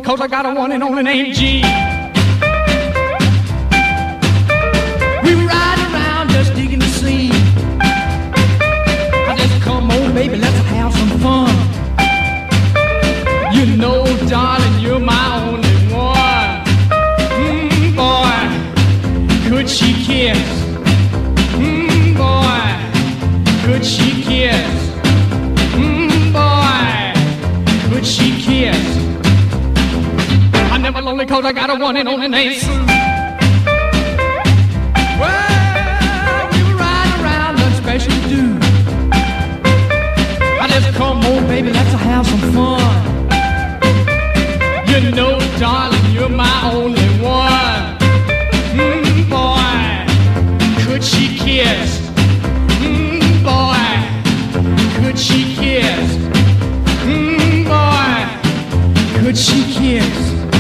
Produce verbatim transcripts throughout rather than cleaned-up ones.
cause I got a one and only name G. We ride around just digging the scene. I just come on, baby, let's have some fun. You know, darling, you're my only one. Mmm, boy, could she kiss? Mmm, boy, could she kiss? Mmm, boy, could she kiss? I'm never lonely cause I got a one and only name Sue. Well, we were riding around, nothing special to do. I just come on, baby, let's have some fun. You know, darling, you're my only one. Mmm, boy, could she kiss? Mmm, boy, could she kiss? Mmm, boy, could she kiss?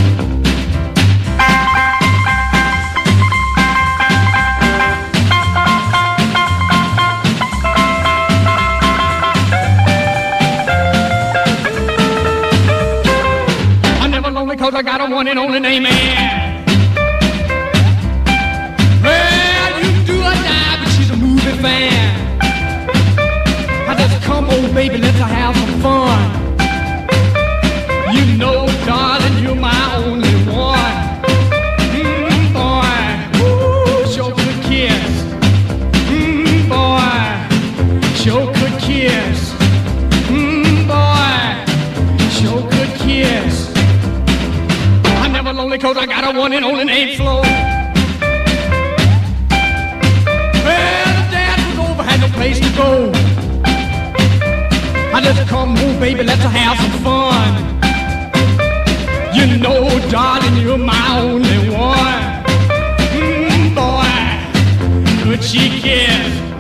Cause I got a one and only name, man. Well, you do or die, but she's a movie fan. I just come on, baby, let's have some fun. You know, darling, you're my only one. Mmm, boy, ooh, sure could kiss. Mmm, boy, sure could kiss. Mmm, boy, sure could kiss. Lonely cause I got a one and only name Flo. Well, the dance was over, had no place to go. I just come home, baby, let's have some fun. You know, darling, you're my only one. Mmm, boy, could she kiss?